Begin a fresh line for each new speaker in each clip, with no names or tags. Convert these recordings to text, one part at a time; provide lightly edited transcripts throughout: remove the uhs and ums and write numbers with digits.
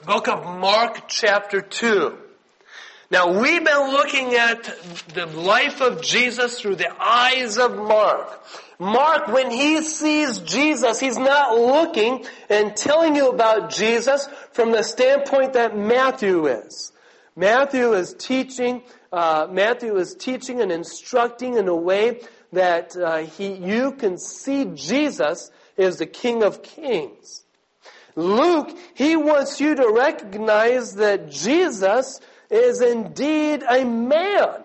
book of Mark chapter 2. Now we've been looking at the life of Jesus through the eyes of Mark. Mark, when he sees Jesus, he's not looking and telling you about Jesus from the standpoint that Matthew is. Matthew is teaching and instructing in a way that you can see Jesus as the King of Kings. Luke, he wants you to recognize that Jesus is indeed a man.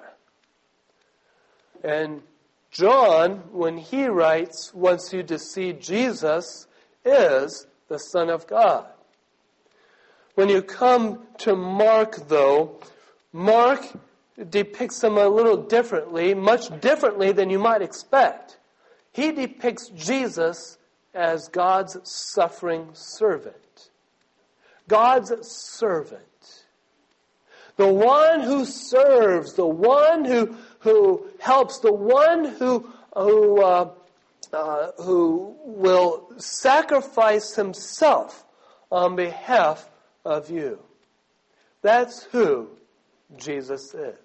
And John, when he writes, wants you to see Jesus is the Son of God. When you come to Mark, though, Mark depicts him a little differently, much differently than you might expect. He depicts Jesus as God's suffering servant. God's servant. The one who serves, the one who helps, the one who will sacrifice himself on behalf of you. That's who Jesus is.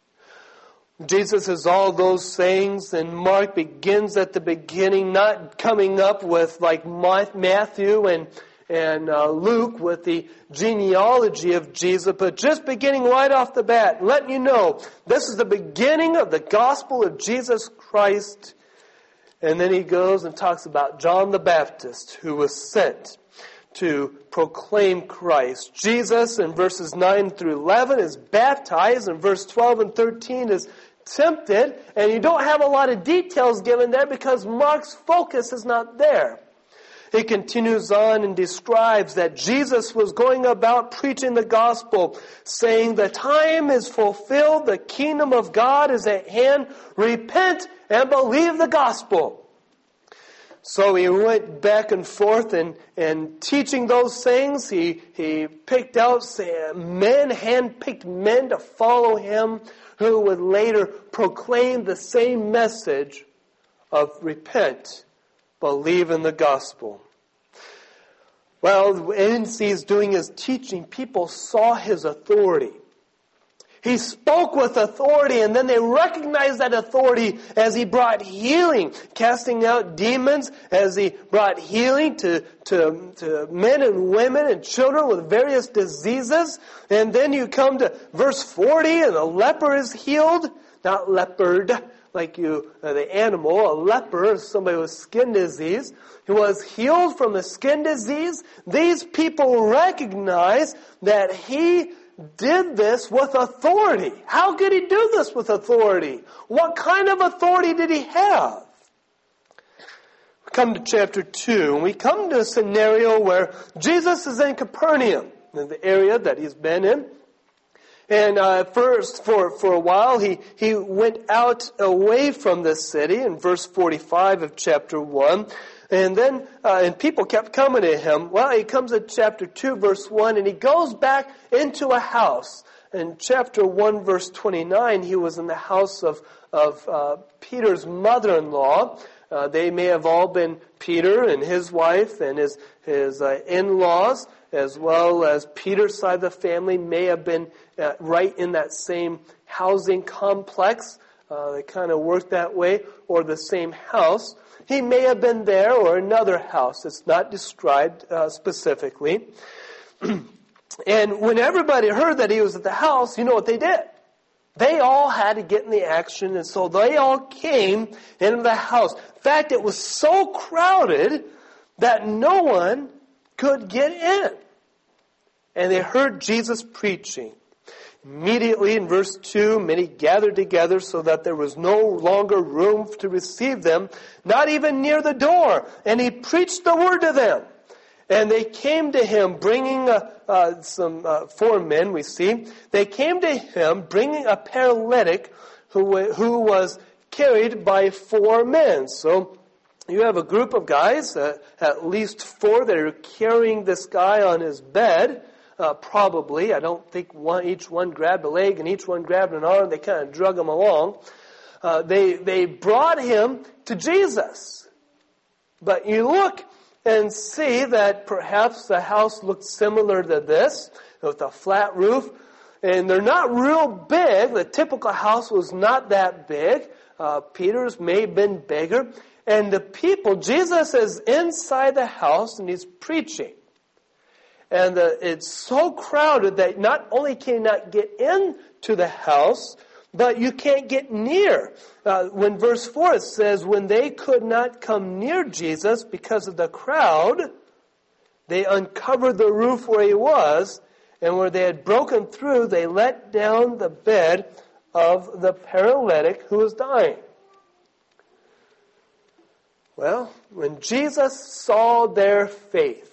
Jesus is all those things, and Mark begins at the beginning, not coming up with like Matthew and Luke with the genealogy of Jesus, but just beginning right off the bat, letting you know this is the beginning of the gospel of Jesus Christ. And then he goes and talks about John the Baptist, who was sent to proclaim Christ. Jesus in verses 9 through 11 is baptized, and verse 12 and 13 is tempted, and you don't have a lot of details given there because Mark's focus is not there. He continues on and describes that Jesus was going about preaching the gospel, saying, "The time is fulfilled, the kingdom of God is at hand, repent and believe the gospel." So he went back and forth and teaching those things. He picked out handpicked men to follow him, who would later proclaim the same message of repent, believe in the gospel. Well, as he's doing his teaching, people saw his authority. He spoke with authority, and then they recognized that authority as he brought healing, casting out demons, as he brought healing to men and women and children with various diseases. And then you come to verse 40, and a leper is healed, not leopard, like the animal. A leper is somebody with skin disease. He was healed from the skin disease. These people recognize that he did this with authority. How could he do this with authority? What kind of authority did he have? We come to chapter 2, and we come to a scenario where Jesus is in Capernaum, in the area that he's been in. And first, for a while, he went out away from the city in verse 45 of chapter 1. And then, and people kept coming to him. Well, he comes to chapter 2, verse 1, and he goes back into a house. In chapter 1, verse 29, he was in the house of Peter's mother-in-law. They may have all been Peter and his wife and his in-laws, as well as Peter's side of the family may have been right in that same housing complex. They kind of worked that way, or the same house. He may have been there or another house. It's not described specifically. And when everybody heard that he was at the house, you know what they did? They all had to get in the action, and so they all came into the house. In fact, it was so crowded that no one could get in. And they heard Jesus preaching. Immediately in verse 2, many gathered together so that there was no longer room to receive them, not even near the door. And he preached the word to them. And they came to him bringing four men, we see. They came to him bringing a paralytic who was carried by four men. So you have a group of guys, at least four, that are carrying this guy on his bed. Probably. I don't think each one grabbed a leg and each one grabbed an arm. They kind of drug him along. They brought him to Jesus. But you look and see that perhaps the house looked similar to this, with a flat roof. And they're not real big. The typical house was not that big. Peter's may have been bigger. And the people, Jesus is inside the house and he's preaching. And it's so crowded that not only can you not get into the house, but you can't get near. When verse 4 it says, when they could not come near Jesus because of the crowd, they uncovered the roof where he was, and where they had broken through, they let down the bed of the paralytic who was dying. Well, when Jesus saw their faith,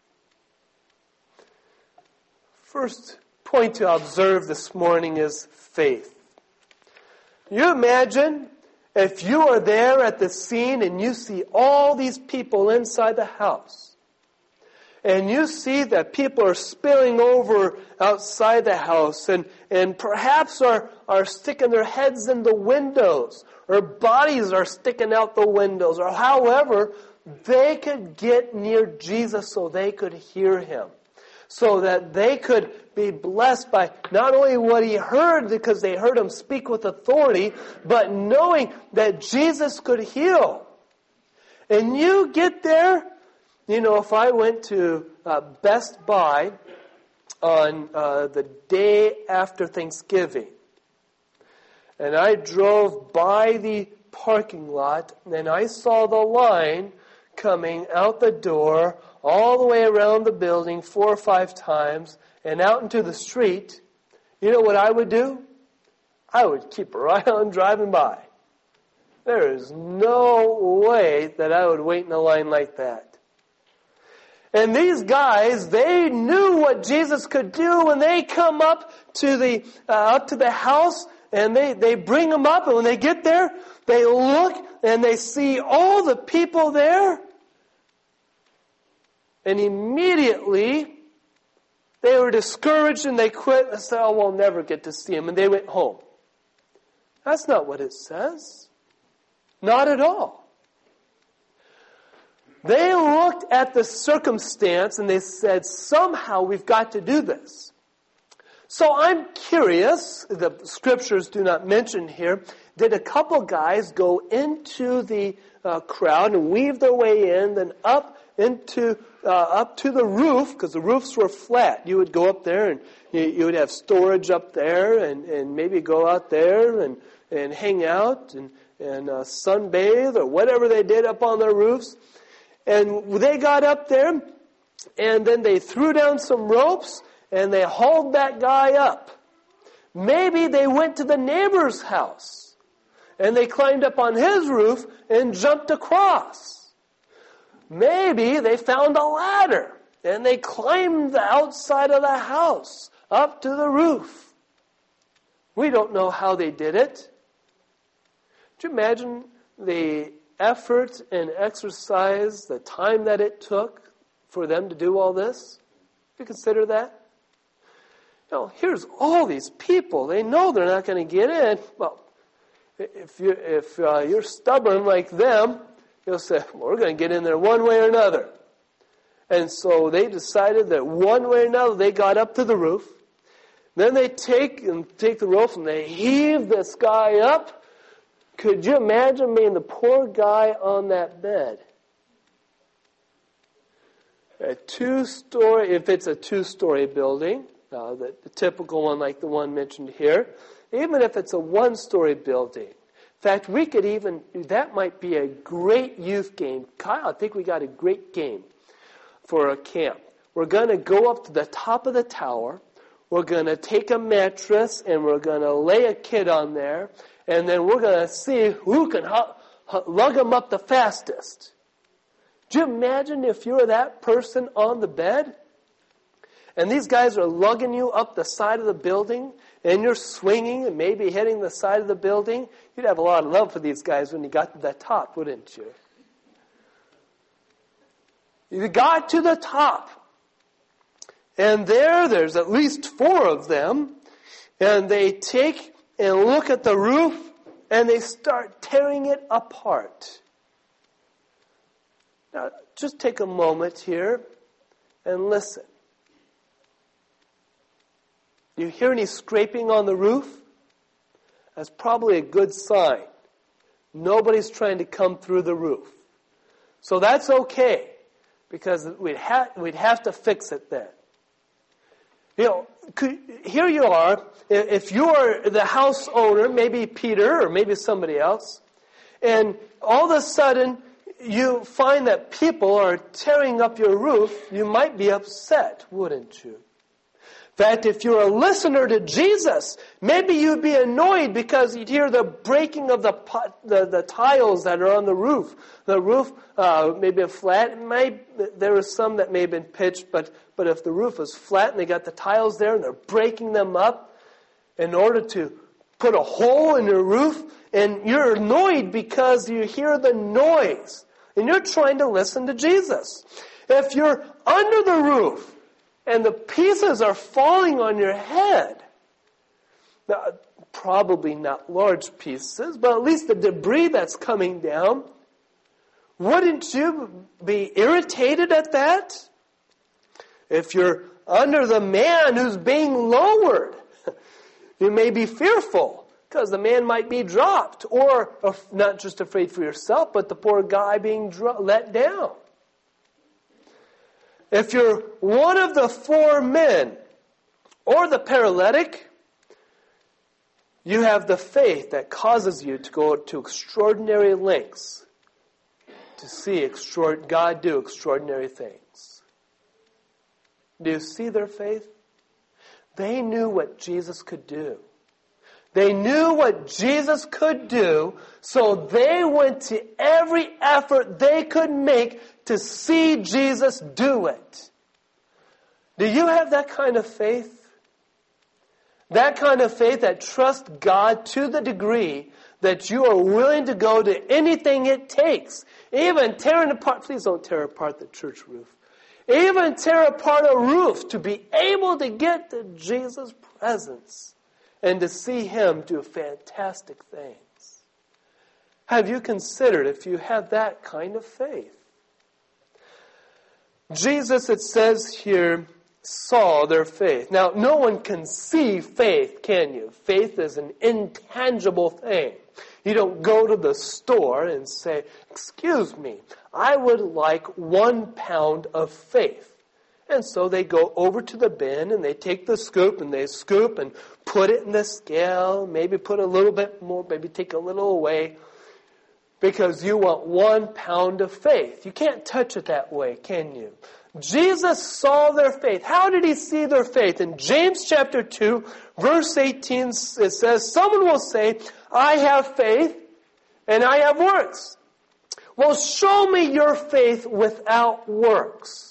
first point to observe this morning is faith. You imagine if you are there at the scene and you see all these people inside the house, and you see that people are spilling over outside the house and perhaps are sticking their heads in the windows, or bodies are sticking out the windows, or however they could get near Jesus so they could hear him, so that they could be blessed by not only what he heard, because they heard him speak with authority, but knowing that Jesus could heal. And you get there, you know, if I went to Best Buy on the day after Thanksgiving, and I drove by the parking lot, and I saw the line coming out the door all the way around the building 4 or 5 times and out into the street, you know what I would do? I would keep right on driving by. There is no way that I would wait in a line like that. And these guys, they knew what Jesus could do when they come up to the house, and they bring him up, and when they get there, they look and they see all the people there. And immediately, they were discouraged and they quit and said, oh, we'll never get to see him. And they went home. That's not what it says. Not at all. They looked at the circumstance and they said, somehow we've got to do this. So I'm curious, the scriptures do not mention here, did a couple guys go into the crowd and weave their way in, then up to the roof, because the roofs were flat. You would go up there and you would have storage up there, and maybe go out there and hang out and sunbathe or whatever they did up on their roofs. And they got up there, and then they threw down some ropes and they hauled that guy up. Maybe they went to the neighbor's house and they climbed up on his roof and jumped across. Maybe they found a ladder and they climbed the outside of the house up to the roof. We don't know how they did it. Could you imagine the effort and exercise, the time that it took for them to do all this? Do you consider that? You know, here's all these people. They know they're not going to get in. Well, if you're stubborn like them, you'll say, well, we're going to get in there one way or another. And so they decided that one way or another, they got up to the roof. Then they take the rope and they heave this guy up. Could you imagine being the poor guy on that bed? If it's a 2-story building, the typical one like the one mentioned here, even if it's a 1-story building. In fact, that might be a great youth game. Kyle, I think we got a great game for a camp. We're going to go up to the top of the tower. We're going to take a mattress and we're going to lay a kid on there. And then we're going to see who can lug him up the fastest. Do you imagine if you were that person on the bed? And these guys are lugging you up the side of the building, and you're swinging and maybe hitting the side of the building. You'd have a lot of love for these guys when you got to the top, wouldn't you? You got to the top. And there's at least 4 of them. And they take and look at the roof, and they start tearing it apart. Now, just take a moment here and listen. You hear any scraping on the roof? That's probably a good sign. Nobody's trying to come through the roof. So that's okay, because we'd have to fix it then. Here you are, if you're the house owner, maybe Peter or maybe somebody else, and all of a sudden you find that people are tearing up your roof, you might be upset, wouldn't you? In fact, if you're a listener to Jesus, maybe you'd be annoyed because you'd hear the breaking of the tiles that are on the roof. The roof may be flat. There are some that may have been pitched, but if the roof is flat and they got the tiles there and they're breaking them up in order to put a hole in your roof, and you're annoyed because you hear the noise, and you're trying to listen to Jesus. If you're under the roof, and the pieces are falling on your head. Now, probably not large pieces, but at least the debris that's coming down. Wouldn't you be irritated at that? If you're under the man who's being lowered, you may be fearful because the man might be dropped, or not just afraid for yourself, but the poor guy being let down. If you're one of the 4 men or the paralytic, you have the faith that causes you to go to extraordinary lengths to see God do extraordinary things. Do you see their faith? They knew what Jesus could do. They knew what Jesus could do, so they went to every effort they could make to see Jesus do it. Do you have that kind of faith? That kind of faith that trusts God to the degree that you are willing to go to anything it takes. Even tearing apart, please don't tear apart the church roof. Even tear apart a roof to be able to get to Jesus' presence and to see Him do fantastic things. Have you considered if you have that kind of faith? Jesus, it says here, saw their faith. Now, no one can see faith, can you? Faith is an intangible thing. You don't go to the store and say, "Excuse me, I would like 1 pound of faith." And so they go over to the bin and they take the scoop and they scoop and put it in the scale, maybe put a little bit more, maybe take a little away, because you want 1 pound of faith. You can't touch it that way, can you? Jesus saw their faith. How did He see their faith? In James chapter 2, verse 18, it says, someone will say, "I have faith and I have works." Well, show me your faith without works.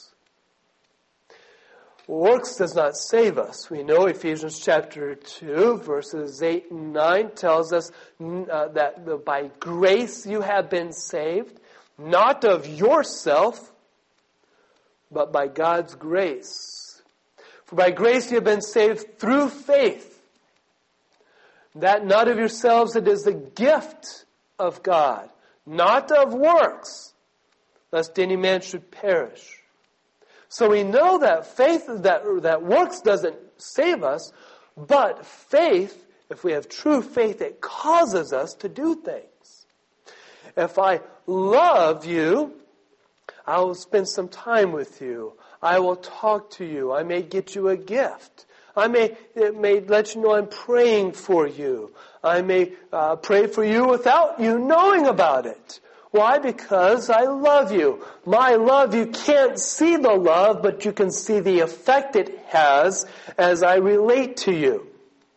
Works does not save us. We know Ephesians chapter 2, verses 8 and 9 tells us that by grace you have been saved, not of yourself, but by God's grace. For by grace you have been saved through faith. That not of yourselves, it is the gift of God, not of works, lest any man should perish. So we know that faith, that works doesn't save us, but faith, if we have true faith, it causes us to do things. If I love you, I will spend some time with you. I will talk to you. I may get you a gift. It may let you know I'm praying for you. I may pray for you without you knowing about it. Why? Because I love you. My love, you can't see the love, but you can see the effect it has as I relate to you.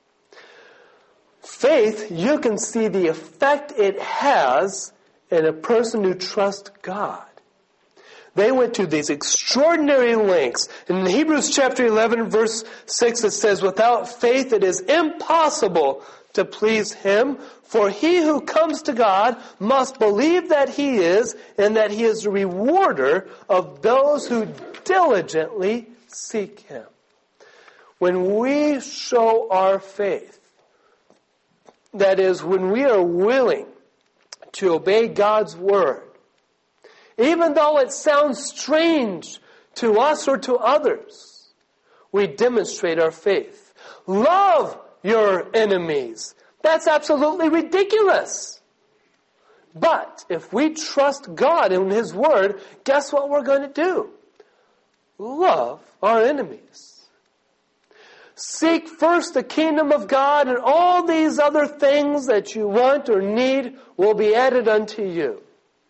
Faith, you can see the effect it has in a person who trusts God. They went to these extraordinary lengths. In Hebrews chapter 11, verse 6, it says, "Without faith it is impossible to please Him. For he who comes to God must believe that He is, and that He is a rewarder of those who diligently seek Him." When we show our faith, that is, when we are willing to obey God's word, even though it sounds strange to us or to others, we demonstrate our faith. Love your enemies. That's absolutely ridiculous. But if we trust God and His Word, guess what we're going to do? Love our enemies. Seek first the kingdom of God, and all these other things that you want or need will be added unto you.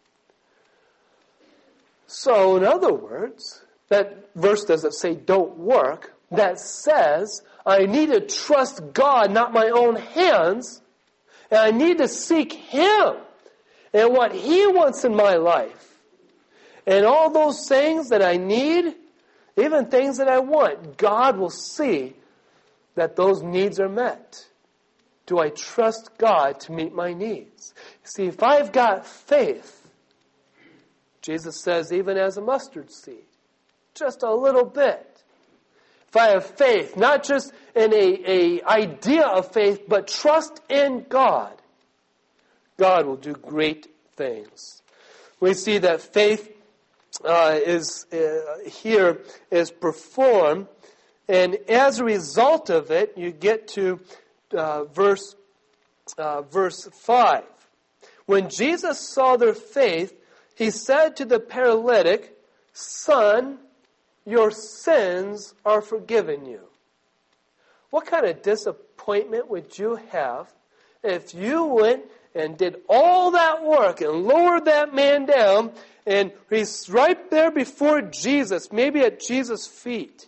So, in other words, that verse doesn't say don't work. That says I need to trust God, not my own hands, and I need to seek Him and what He wants in my life. And all those things that I need, even things that I want, God will see that those needs are met. Do I trust God to meet my needs? See, if I've got faith, Jesus says, even as a mustard seed, just a little bit. If I have faith, not just in a idea of faith, but trust in God, God will do great things. We see that faith is performed, and as a result of it, you get to verse 5. When Jesus saw their faith, He said to the paralytic, "Son, your sins are forgiven you." What kind of disappointment would you have if you went and did all that work and lowered that man down, and he's right there before Jesus, maybe at Jesus' feet,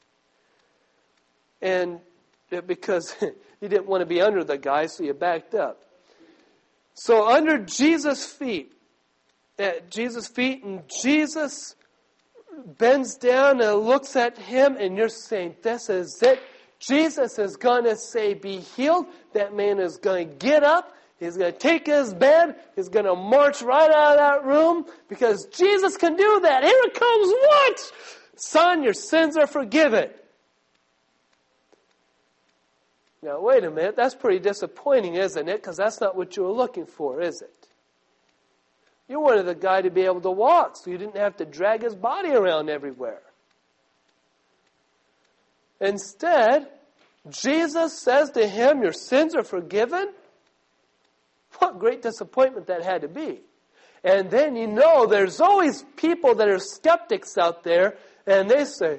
and because you didn't want to be under the guy, so you backed up. So under Jesus' feet, and Jesus bends down and looks at him, and you're saying, this is it. Jesus is going to say, be healed. That man is going to get up. He's going to take his bed. He's going to march right out of that room because Jesus can do that. Here it comes. What? Son, your sins are forgiven. Now, wait a minute. That's pretty disappointing, isn't it? Because that's not what you were looking for, is it? You wanted the guy to be able to walk so you didn't have to drag his body around everywhere. Instead, Jesus says to him, your sins are forgiven. What great disappointment that had to be. And then there's always people that are skeptics out there, and they say,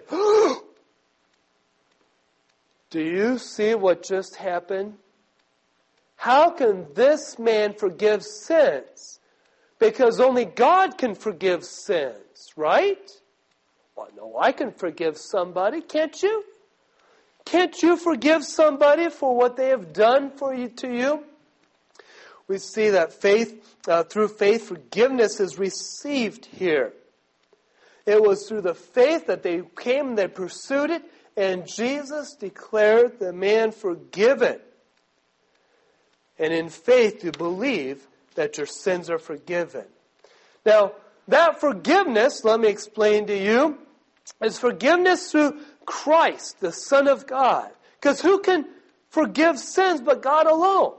do you see what just happened? How can this man forgive sins? Because only God can forgive sins, right? Well, no, I can forgive somebody, can't you? Can't you forgive somebody for what they have done to you? We see that through faith, forgiveness is received here. It was through the faith that they came and they pursued it, and Jesus declared the man forgiven. And in faith, you believe that your sins are forgiven. Now, that forgiveness, let me explain to you, is forgiveness through Christ, the Son of God. Because who can forgive sins but God alone?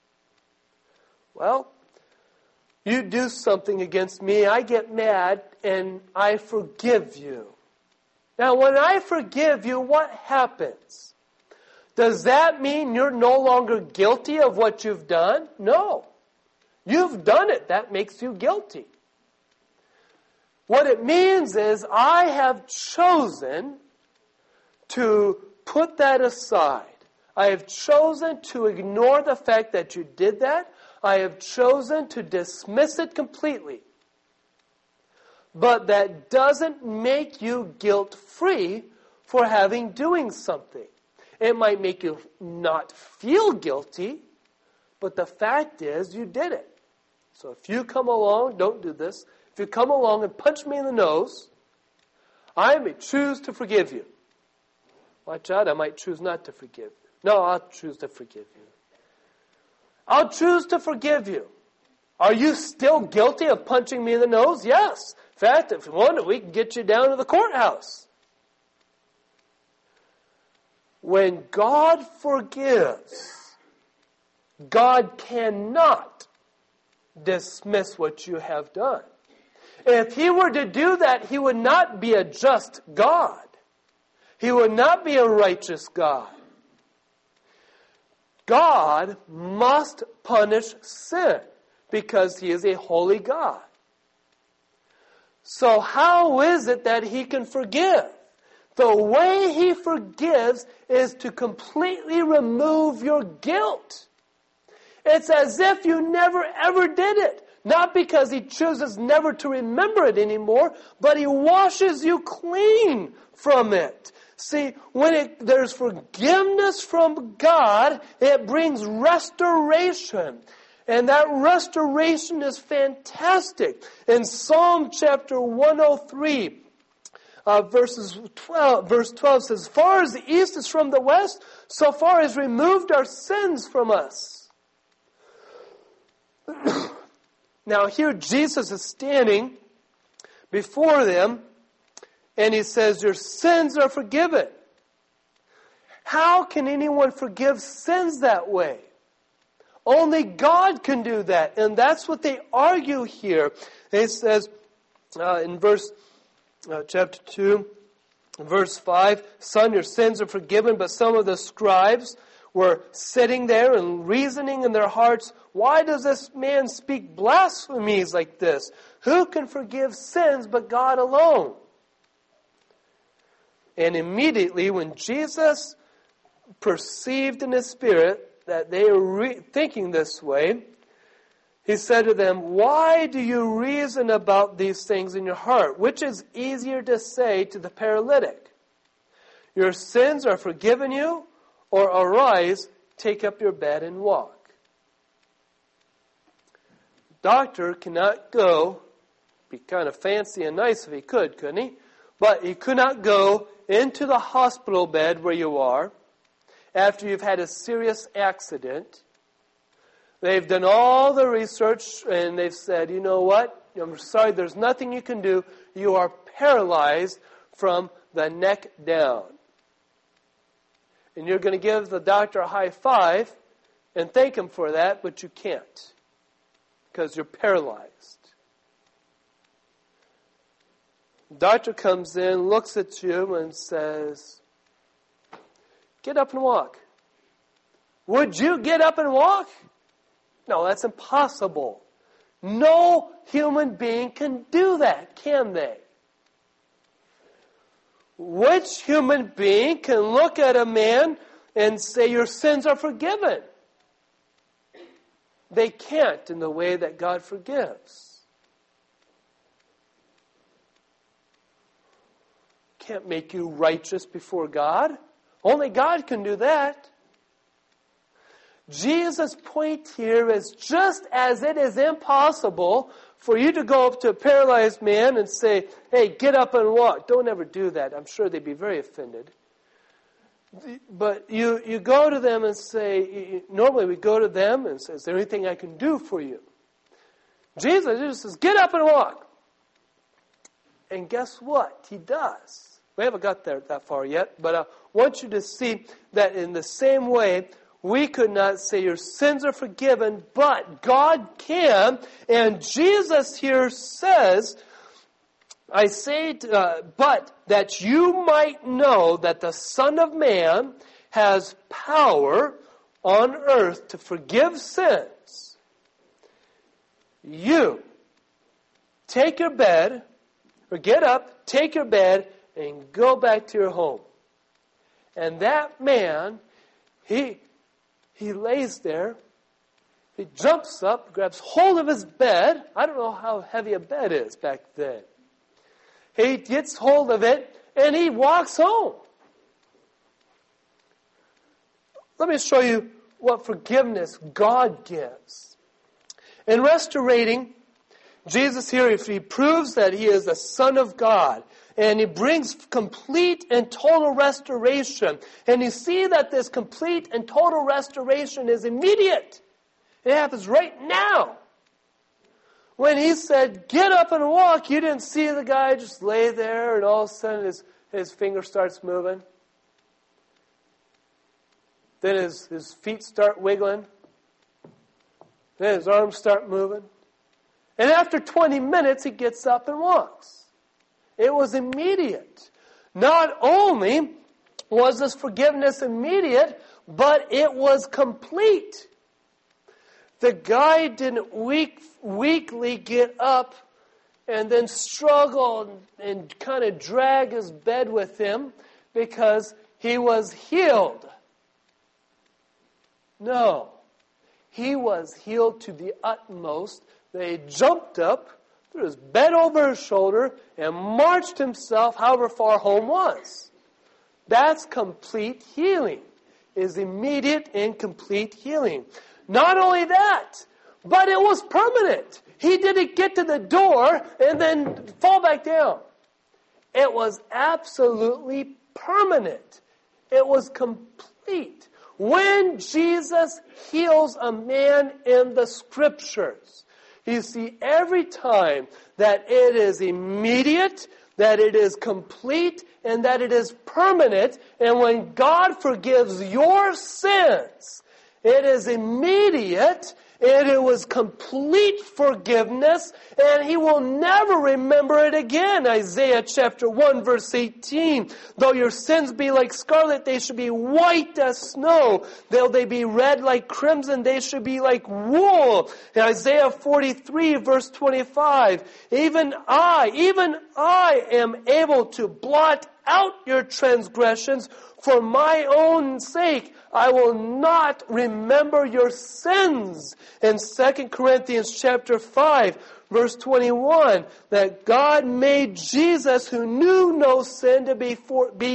Well, you do something against me, I get mad, and I forgive you. Now, when I forgive you, what happens? Does that mean you're no longer guilty of what you've done? No. You've done it. That makes you guilty. What it means is I have chosen to put that aside. I have chosen to ignore the fact that you did that. I have chosen to dismiss it completely. But that doesn't make you guilt-free for doing something. It might make you not feel guilty, but the fact is you did it. So if you come along, don't do this. If you come along and punch me in the nose, I may choose to forgive you. Watch out, I might choose not to forgive you. No, I'll choose to forgive you. I'll choose to forgive you. Are you still guilty of punching me in the nose? Yes. In fact, if you want, we can get you down to the courthouse. When God forgives, God cannot dismiss what you have done. If he were to do that, he would not be a just God. He would not be a righteous God. God must punish sin because he is a holy God. So how is it that he can forgive? The way he forgives is to completely remove your guilt. It's as if you never ever did it. Not because he chooses never to remember it anymore, but he washes you clean from it. See, when there's forgiveness from God, it brings restoration. And that restoration is fantastic. In Psalm chapter 103, verse 12 says, as far as the east is from the west, so far as removed our sins from us. Now here Jesus is standing before them, and he says, your sins are forgiven. How can anyone forgive sins that way? Only God can do that. And that's what they argue here. It says in chapter 2, verse 5, Son, your sins are forgiven. But some of the scribes were sitting there and reasoning in their hearts, why does this man speak blasphemies like this? Who can forgive sins but God alone? And immediately when Jesus perceived in his spirit that they were thinking this way, he said to them, why do you reason about these things in your heart? Which is easier to say to the paralytic, your sins are forgiven you, or arise, take up your bed and walk. Doctor cannot go, be kind of fancy and nice if he could, couldn't he? But he could not go into the hospital bed where you are after you've had a serious accident. They've done all the research and they've said, you know what? I'm sorry, there's nothing you can do. You are paralyzed from the neck down. And you're going to give the doctor a high five and thank him for that, but you can't because you're paralyzed. The doctor comes in, looks at you and says, get up and walk. Would you get up and walk? No, that's impossible. No human being can do that, can they? Which human being can look at a man and say, your sins are forgiven? They can't in the way that God forgives. Can't make you righteous before God. Only God can do that. Jesus' point here is just as it is impossible for you to go up to a paralyzed man and say, hey, get up and walk. Don't ever do that. I'm sure they'd be very offended. But you go to them and say, normally we go to them and say, is there anything I can do for you? Jesus just says, get up and walk. And guess what? He does. We haven't got there that far yet, but I want you to see that in the same way, we could not say your sins are forgiven, but God can. And Jesus here says, I say, but that you might know that the Son of Man has power on earth to forgive sins. You take your bed, or get up, take your bed, and go back to your home. And that man, he lays there, he jumps up, grabs hold of his bed. I don't know how heavy a bed is back then. He gets hold of it, and he walks home. Let me show you what forgiveness God gives. In restorating, Jesus here, he proves that he is the Son of God. And he brings complete and total restoration. And you see that this complete and total restoration is immediate. It happens right now. When he said, get up and walk, you didn't see the guy just lay there and all of a sudden his finger starts moving. Then his feet start wiggling. Then his arms start moving. And after 20 minutes, he gets up and walks. It was immediate. Not only was this forgiveness immediate, but it was complete. The guy didn't weakly get up and then struggle and kind of drag his bed with him because he was healed. No. He was healed to the utmost. They jumped up, threw his bed over his shoulder, and marched himself however far home was. That's complete healing. Is immediate and complete healing. Not only that, but it was permanent. He didn't get to the door and then fall back down. It was absolutely permanent. It was complete. When Jesus heals a man in the Scriptures, you see every time that it is immediate, that it is complete, and that it is permanent. And when God forgives your sins, it is immediate, and it was complete forgiveness, and He will never remember it again. Isaiah chapter 1 verse 18. Though your sins be like scarlet, they should be white as snow. Though they be red like crimson, they should be like wool. In Isaiah 43 verse 25. Even I am able to blot out your transgressions for my own sake. I will not remember your sins. In 2 Corinthians chapter 5, verse 21, that God made Jesus, who knew no sin, to be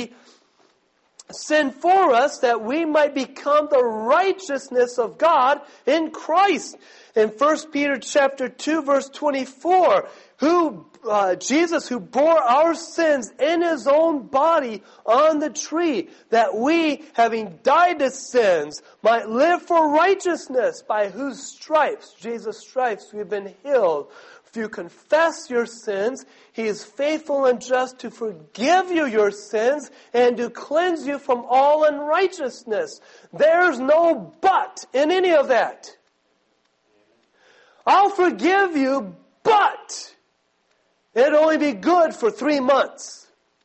sin for us, that we might become the righteousness of God in Christ. In 1 Peter chapter 2, verse 24, Jesus, who bore our sins in His own body on the tree, that we, having died to sins, might live for righteousness, by whose stripes, Jesus' stripes, we've been healed. If you confess your sins, He is faithful and just to forgive you your sins and to cleanse you from all unrighteousness. There's no but in any of that. I'll forgive you, but it'd only be good for 3 months.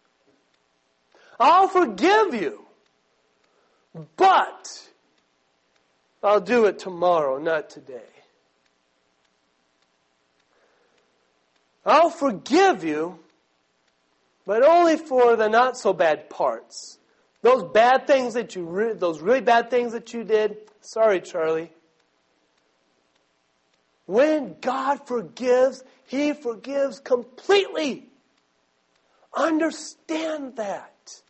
I'll forgive you, but I'll do it tomorrow, not today. I'll forgive you, but only for the not so bad parts. Those bad things that those really bad things that you did. Sorry, Charlie. When God forgives, He forgives completely. Understand that.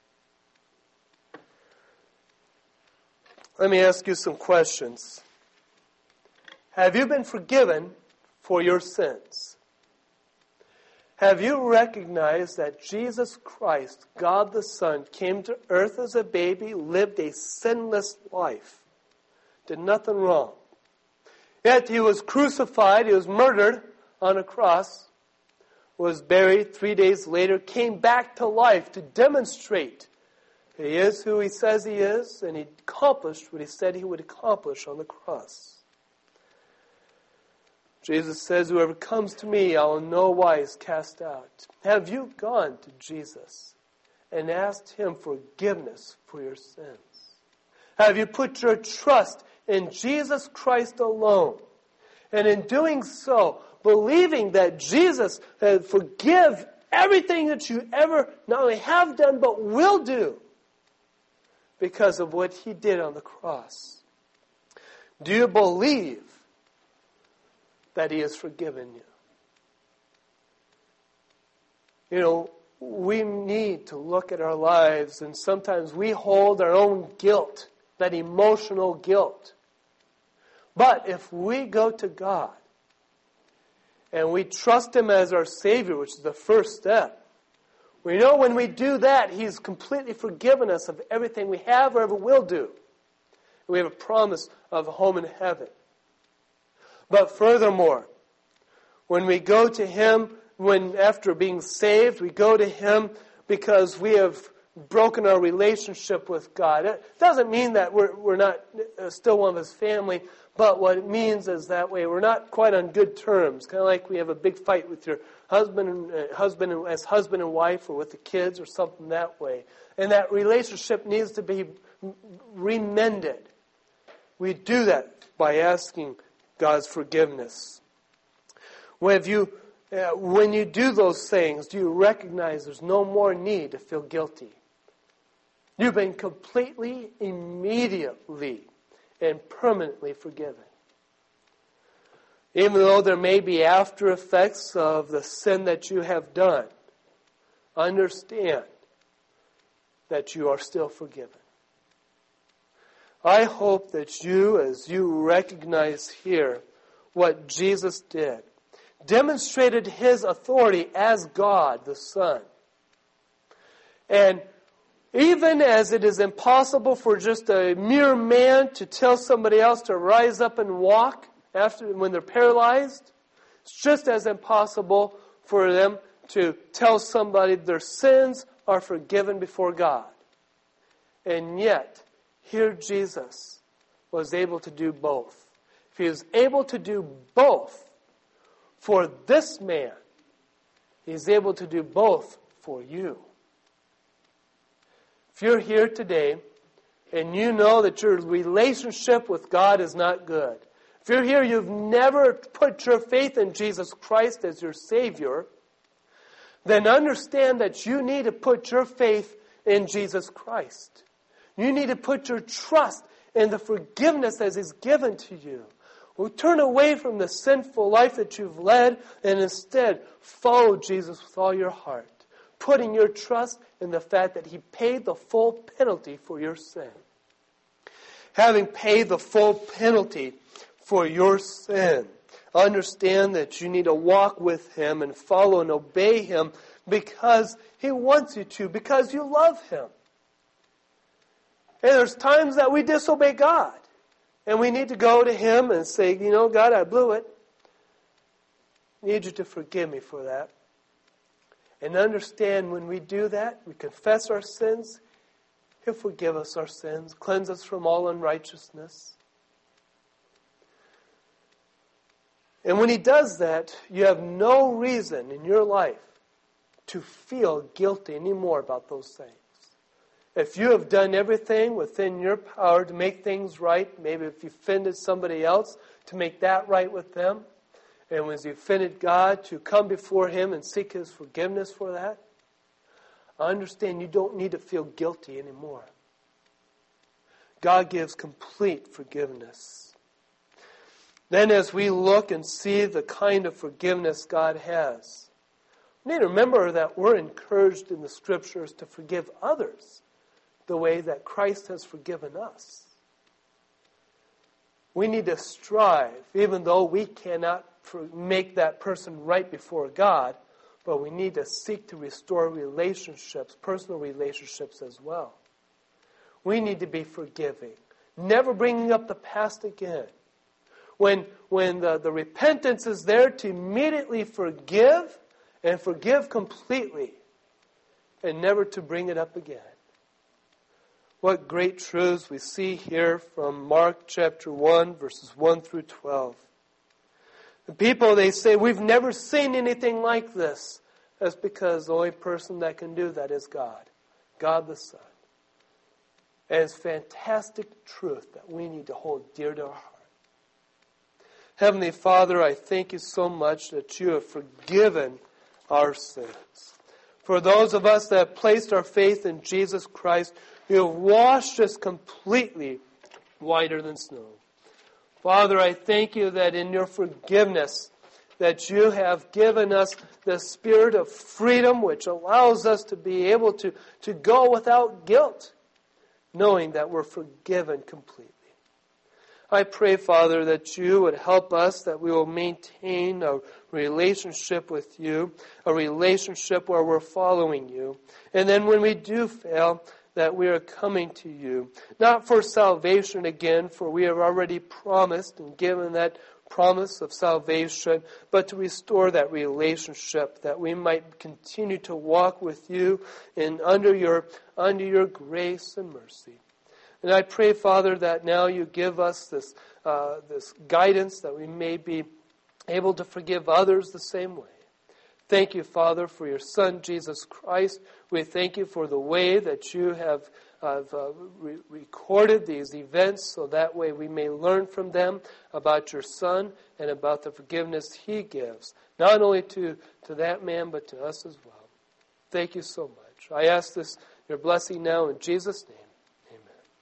Let me ask you some questions. Have you been forgiven for your sins? Have you recognized that Jesus Christ, God the Son, came to earth as a baby, lived a sinless life, did nothing wrong? Yet He was crucified, He was murdered on a cross, was buried 3 days later, came back to life to demonstrate He is who He says He is, and He accomplished what He said He would accomplish on the cross. Jesus says, whoever comes to me, I will no wise cast out. Have you gone to Jesus and asked Him forgiveness for your sins? Have you put your trust in Jesus Christ alone? And in doing so, believing that Jesus forgive everything that you ever not only have done, but will do because of what He did on the cross. Do you believe that He has forgiven you? You know, we need to look at our lives, and sometimes we hold our own guilt, that emotional guilt. But if we go to God and we trust Him as our Savior, which is the first step, we know when we do that, He's completely forgiven us of everything we have or ever will do. We have a promise of a home in heaven. But furthermore, when we go to Him, when after being saved, we go to Him because we have broken our relationship with God. It doesn't mean that we're not still one of His family, but what it means is that way we're not quite on good terms. Kind of like we have a big fight with your husband as husband and wife, or with the kids, or something that way. And that relationship needs to be remended. We do that by asking God's forgiveness. When you do those things, do you recognize there's no more need to feel guilty? You've been completely, immediately, and permanently forgiven. Even though there may be after effects of the sin that you have done, understand that you are still forgiven. I hope that you, as you recognize here what Jesus did, demonstrated His authority as God the Son. And even as it is impossible for just a mere man to tell somebody else to rise up and walk when they're paralyzed, it's just as impossible for them to tell somebody their sins are forgiven before God. And yet, here Jesus was able to do both. If He was able to do both for this man, He's able to do both for you. If you're here today and you know that your relationship with God is not good, if you're here, you've never put your faith in Jesus Christ as your Savior, then understand that you need to put your faith in Jesus Christ. You need to put your trust in the forgiveness that is given to you. Well, turn away from the sinful life that you've led and instead follow Jesus with all your heart, putting your trust in the fact that He paid the full penalty for your sin. Having paid the full penalty for your sin, understand that you need to walk with Him and follow and obey Him because He wants you to, because you love Him. And there's times that we disobey God. And we need to go to Him and say, God, I blew it. I need you to forgive me for that. And understand when we do that, we confess our sins, He'll forgive us our sins, cleanse us from all unrighteousness. And when He does that, you have no reason in your life to feel guilty anymore about those things. If you have done everything within your power to make things right, maybe if you offended somebody else, to make that right with them, and when you offended God, to come before Him and seek His forgiveness for that, understand you don't need to feel guilty anymore. God gives complete forgiveness. Then as we look and see the kind of forgiveness God has, we need to remember that we're encouraged in the Scriptures to forgive others the way that Christ has forgiven us. We need to strive, even though we cannot make that person right before God, but we need to seek to restore relationships, personal relationships as well. We need to be forgiving, never bringing up the past again. When the repentance is there, to immediately forgive and forgive completely, and never to bring it up again. What great truths we see here from Mark chapter 1, verses 1 through 12. The people, they say, we've never seen anything like this. That's because the only person that can do that is God. God the Son. And it's fantastic truth that we need to hold dear to our heart. Heavenly Father, I thank you so much that you have forgiven our sins. For those of us that have placed our faith in Jesus Christ, you have washed us completely whiter than snow. Father, I thank you that in your forgiveness, that you have given us the spirit of freedom, which allows us to be able to go without guilt, knowing that we're forgiven completely. I pray, Father, that you would help us, that we will maintain a relationship with you, a relationship where we're following you. And then when we do fail, that we are coming to you, not for salvation again, for we have already promised and given that promise of salvation, but to restore that relationship, that we might continue to walk with you in under your grace and mercy. And I pray, Father, that now you give us this guidance, that we may be able to forgive others the same way. Thank you, Father, for your Son, Jesus Christ. We thank you for the way that you have recorded these events, so that way we may learn from them about your Son and about the forgiveness he gives, not only to that man, but to us as well. Thank you so much. I ask this, your blessing now in Jesus' name.